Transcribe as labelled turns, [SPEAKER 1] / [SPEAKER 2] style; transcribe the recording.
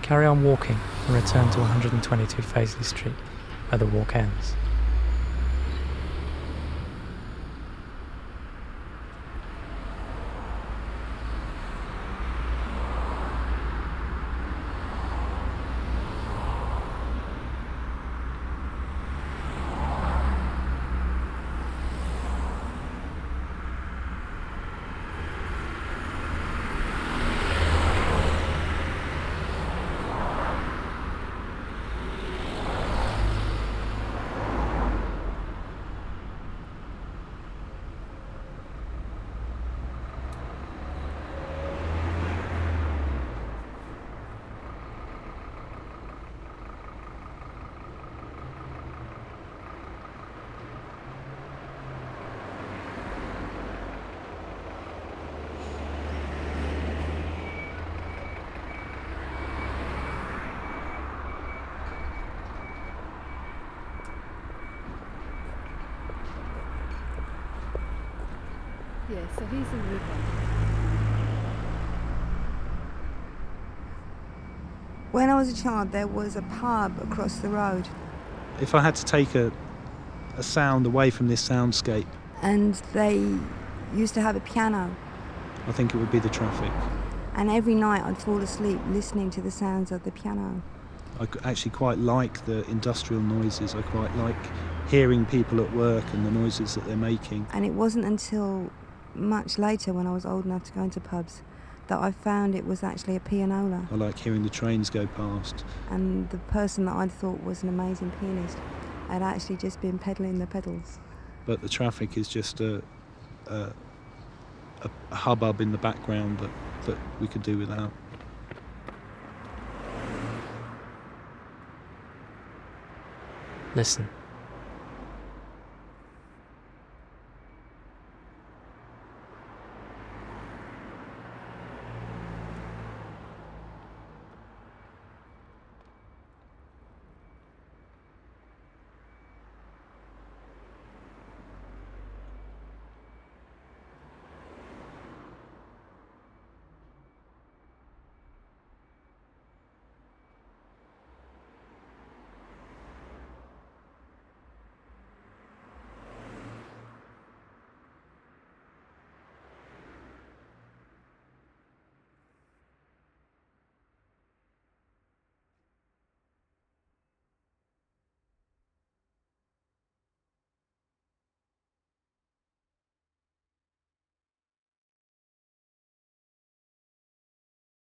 [SPEAKER 1] carry on walking and return to 122 Faisley Street, where the walk ends.
[SPEAKER 2] Yeah, so here's the river.
[SPEAKER 3] When I was a child, there was a pub across the road.
[SPEAKER 4] If I had to take a sound away from this soundscape,
[SPEAKER 3] And they used to have a piano.
[SPEAKER 4] I think it would be the traffic.
[SPEAKER 3] And every night I'd fall asleep listening to the sounds of the piano.
[SPEAKER 4] I actually quite like the industrial noises. I quite like hearing people at work and the noises that they're making.
[SPEAKER 3] And it wasn't until much later, when I was old enough to go into pubs, that I found it was actually a pianola.
[SPEAKER 4] I like hearing the trains go past.
[SPEAKER 3] And the person that I thought was an amazing pianist had actually just been pedalling the pedals.
[SPEAKER 4] But the traffic is just a hubbub in the background that we could do without.
[SPEAKER 1] Listen.